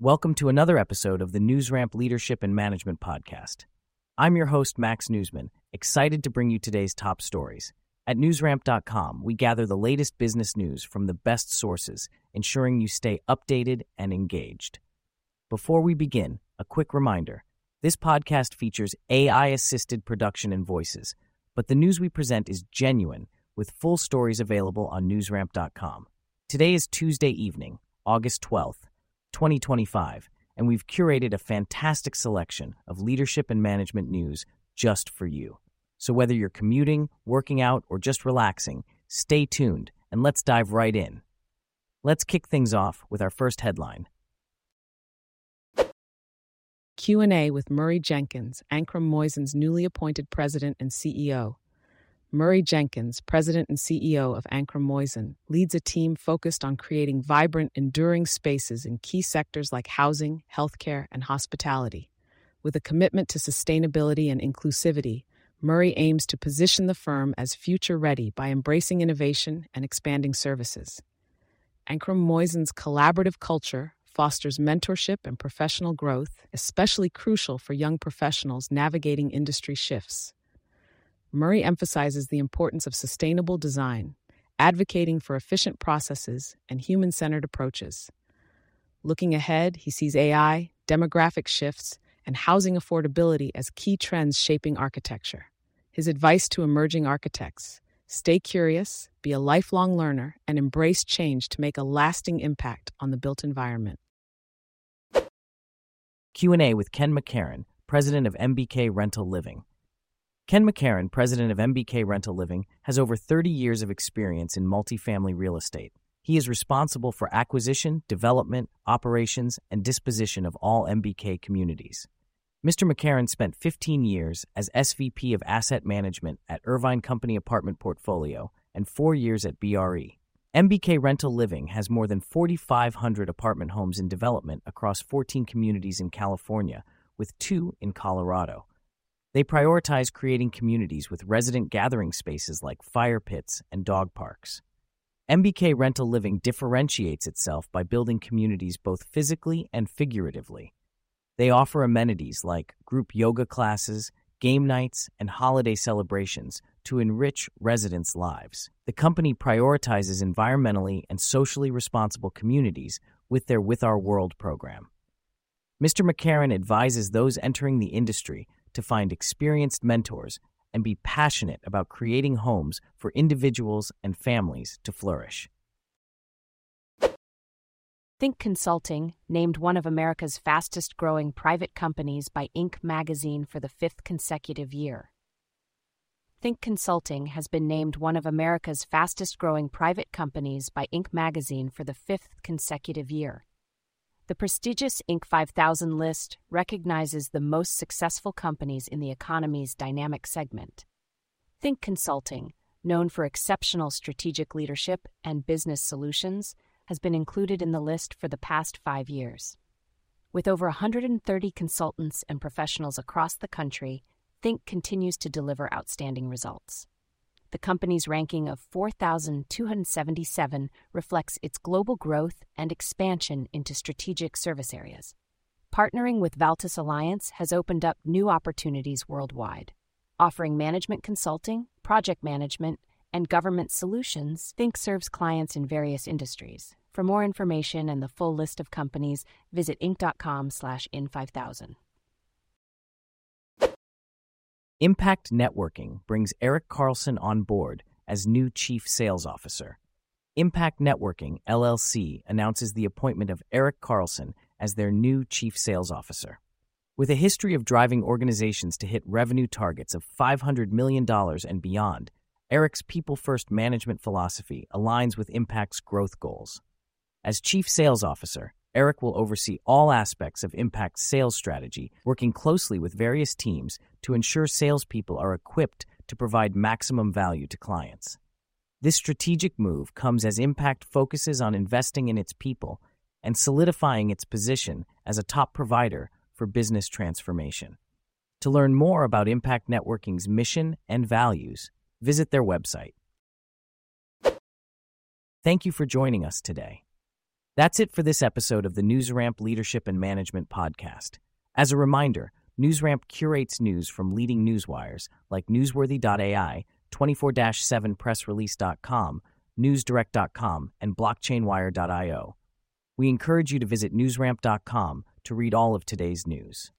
Welcome to another episode of the NewsRamp Leadership and Management Podcast. I'm your host, Max Newsman, excited to bring you today's top stories. At newsramp.com, we gather the latest business news from the best sources, ensuring you stay updated and engaged. Before we begin, a quick reminder. This podcast features AI-assisted production and voices, but the news we present is genuine, with full stories available on newsramp.com. Today is Tuesday evening, August 12th, 2025, and we've curated a fantastic selection of leadership and management news just for you. So whether you're commuting, working out, or just relaxing, stay tuned and let's dive right in. Let's kick things off with our first headline. Q&A with Murray Jenkins, Ancrum Moisen's newly appointed president and CEO. Murray Jenkins, president and CEO of Ancrum Moisen, leads a team focused on creating vibrant, enduring spaces in key sectors like housing, healthcare, and hospitality. With a commitment to sustainability and inclusivity, Murray aims to position the firm as future-ready by embracing innovation and expanding services. Ancrum Moisen's collaborative culture fosters mentorship and professional growth, especially crucial for young professionals navigating industry shifts. Murray emphasizes the importance of sustainable design, advocating for efficient processes and human-centered approaches. Looking ahead, he sees AI, demographic shifts, and housing affordability as key trends shaping architecture. His advice to emerging architects: stay curious, be a lifelong learner, and embrace change to make a lasting impact on the built environment. Q&A with Ken McCarron, president of MBK Rental Living. Ken McCarron, president of MBK Rental Living, has over 30 years of experience in multifamily real estate. He is responsible for acquisition, development, operations, and disposition of all MBK communities. Mr. McCarron spent 15 years as SVP of Asset Management at Irvine Company Apartment Portfolio and 4 years at BRE. MBK Rental Living has more than 4,500 apartment homes in development across 14 communities in California, with 2 in Colorado. They prioritize creating communities with resident gathering spaces like fire pits and dog parks. MBK Rental Living differentiates itself by building communities both physically and figuratively. They offer amenities like group yoga classes, game nights, and holiday celebrations to enrich residents' lives. The company prioritizes environmentally and socially responsible communities with their With Our World program. Mr. McCarron advises those entering the industry to find experienced mentors and be passionate about creating homes for individuals and families to flourish. Think Consulting, named one of America's fastest-growing private companies by Inc. magazine for the 5th consecutive year. Think Consulting has been named one of America's fastest-growing private companies by Inc. magazine for the 5th consecutive year. The prestigious Inc. 5000 list recognizes the most successful companies in the economy's dynamic segment. Think Consulting, known for exceptional strategic leadership and business solutions, has been included in the list for the past 5 years. With over 130 consultants and professionals across the country, Think continues to deliver outstanding results. The company's ranking of 4,277 reflects its global growth and expansion into strategic service areas. Partnering with Valtis Alliance has opened up new opportunities worldwide. Offering management consulting, project management, and government solutions, Think serves clients in various industries. For more information and the full list of companies, visit inc.com/in5000. Impact Networking brings Eric Carlson on board as new Chief Sales Officer. Impact Networking, LLC, announces the appointment of Eric Carlson as their new Chief Sales Officer. With a history of driving organizations to hit revenue targets of $500 million and beyond, Eric's people-first management philosophy aligns with Impact's growth goals. As Chief Sales Officer, Eric will oversee all aspects of Impact's sales strategy, working closely with various teams to ensure salespeople are equipped to provide maximum value to clients. This strategic move comes as Impact focuses on investing in its people and solidifying its position as a top provider for business transformation. To learn more about Impact Networking's mission and values, visit their website. Thank you for joining us today. That's it for this episode of the NewsRamp Leadership and Management Podcast. As a reminder, NewsRamp curates news from leading newswires like Newsworthy.ai, 24-7pressrelease.com, NewsDirect.com, and BlockchainWire.io. We encourage you to visit newsramp.com to read all of today's news.